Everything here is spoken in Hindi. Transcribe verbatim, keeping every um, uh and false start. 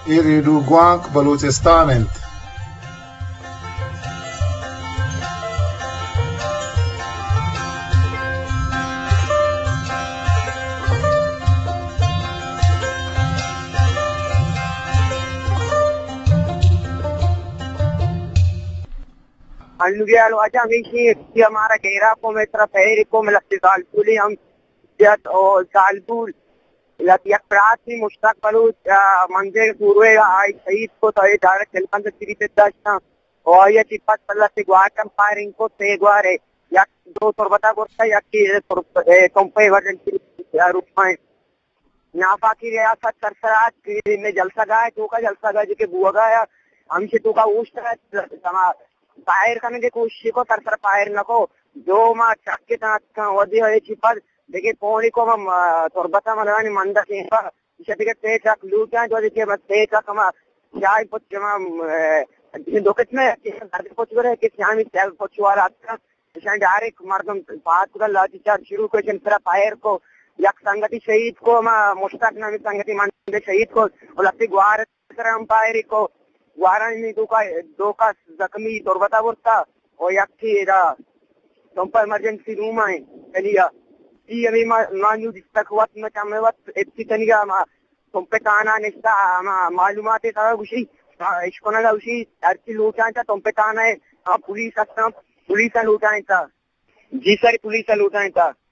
iridu guank Balochistan. Allughialo a già amici di Amara che era come traferi come la Calpuli am jat o Calpul la Piaprati Mushtaq Balut मंदिर पूर्वे आई शहीद को तो ये डायरेक्ट खेलने से तीन दशा और ये चिपट पल्ला से गुआर कम फायरिंग को से गुआरे या दो तोर बता बोलता या कि तोर कंपनी इमरजेंसी रूप में नाफा की रियासत सरसरात में जलसा गाय तो का जलसा गाय जो कि बुआ गाया हमसे तो का उष्ट है पायर करने की कोशिश को तरसर पायर नको जो मां चक्के तना वधी है चिपट देखिए पौड़ी को हम तोरबता मनवानी मंदा के इसे देखिए तेज चक लूटा जो देखिए बस तेज चक हम चाय पुछ हम दोकत में दर्द पुछ करे कि शामी तेल पुछवार आता शायद डायरेक्ट मर्दम बात का लाठी चार्ज शुरू कर जंतरा पायर को यक संगति शहीद को हम मुश्ताक नामी संगति मंदे शहीद को और लत्ती गुआर तरह पायर को वाराणसी दो का दो का जख्मी तोरबता बोलता और यक की रा कंपनी इमरजेंसी रूम है चलिया ई अभी मानू तक वक्त में चाहे वक्त इतनी तनिया मा तुमपे काना निस्ता मालूमात है सारा उसी इसको ना उसी अर्ची लूटा था तुमपे काना है पुलिस असम पुलिस लूटा था जी सर पुलिस लूटा था